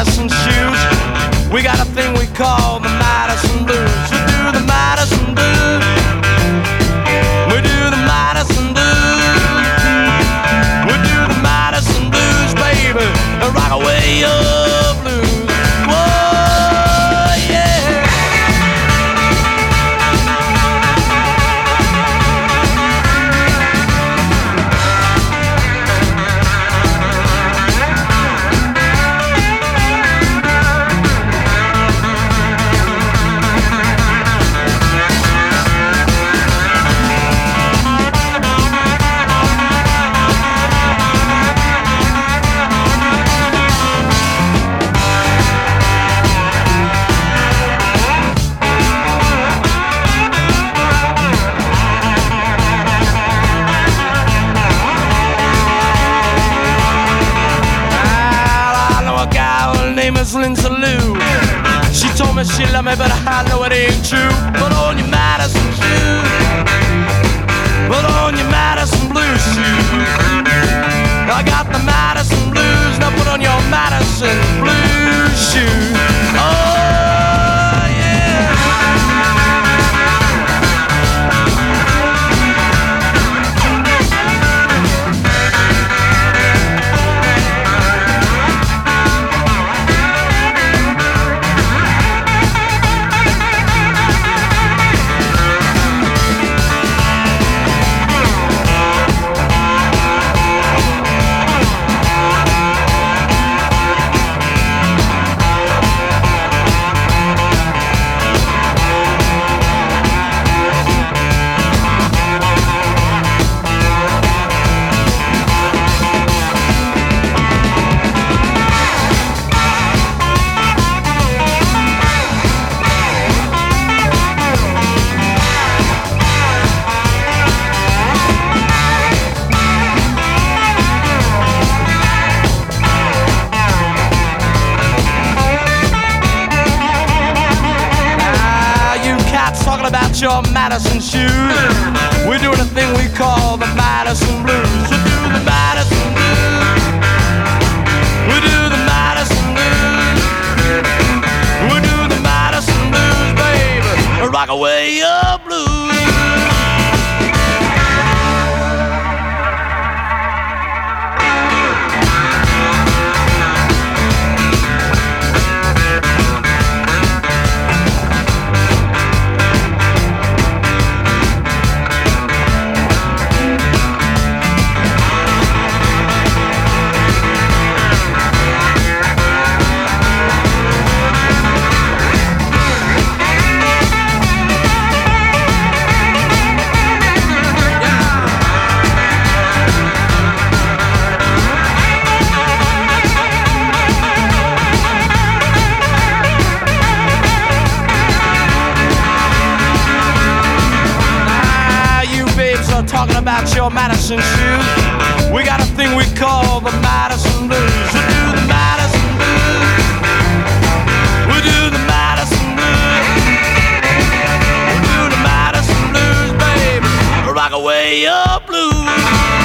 Madison shoes. We got a thing we call the Madison Blues. We do the Madison Blues. We do the Madison Blues. We do the Madison Blues, baby. Rock away your blues. Whoa, yeah. Lindsay Lou. She told me she loved me, but I know it ain't true. Put on your Madison shoes. Put on your Madison Blues shoes. I got the Madison Blues. Now put on your Madison Blues shoes. Oh, about your Madison shoes. We're doing a thing we call the Madison Blues. We do the Madison Blues. We do the Madison Blues. We do the Madison Blues, baby. Rock away your blues. Talking about your Madison shoes. We got a thing we call the Madison Blues. We do the Madison Blues. We do the Madison Blues. We do the Madison Blues, baby. Rock away your blues.